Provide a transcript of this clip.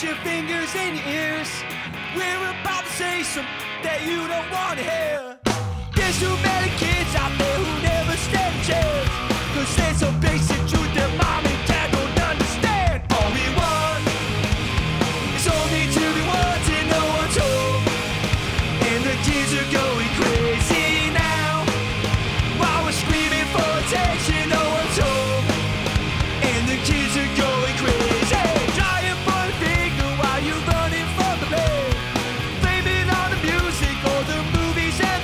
Put your fingers in your ears. We're about to say something that you don't want to hear. There's too many kids